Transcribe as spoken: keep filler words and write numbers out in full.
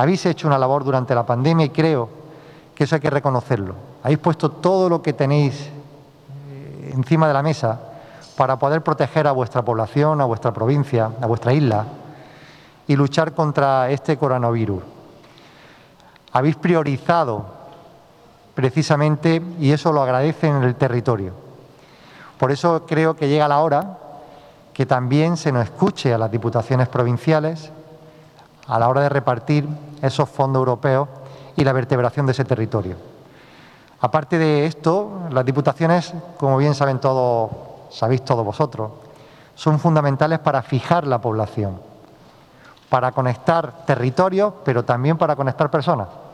Habéis hecho una labor durante la pandemia y creo que eso hay que reconocerlo. Habéis puesto todo lo que tenéis eh, encima de la mesa para poder proteger a vuestra población, a vuestra provincia, a vuestra isla y luchar contra este coronavirus. Habéis priorizado precisamente, y eso lo agradecen en el territorio. Por eso creo que llega la hora que también se nos escuche a las diputaciones provinciales a la hora de repartir esos fondos europeos y la vertebración de ese territorio. Aparte de esto, las diputaciones, como bien saben todos, sabéis todos vosotros, son fundamentales para fijar la población, para conectar territorios, pero también para conectar personas.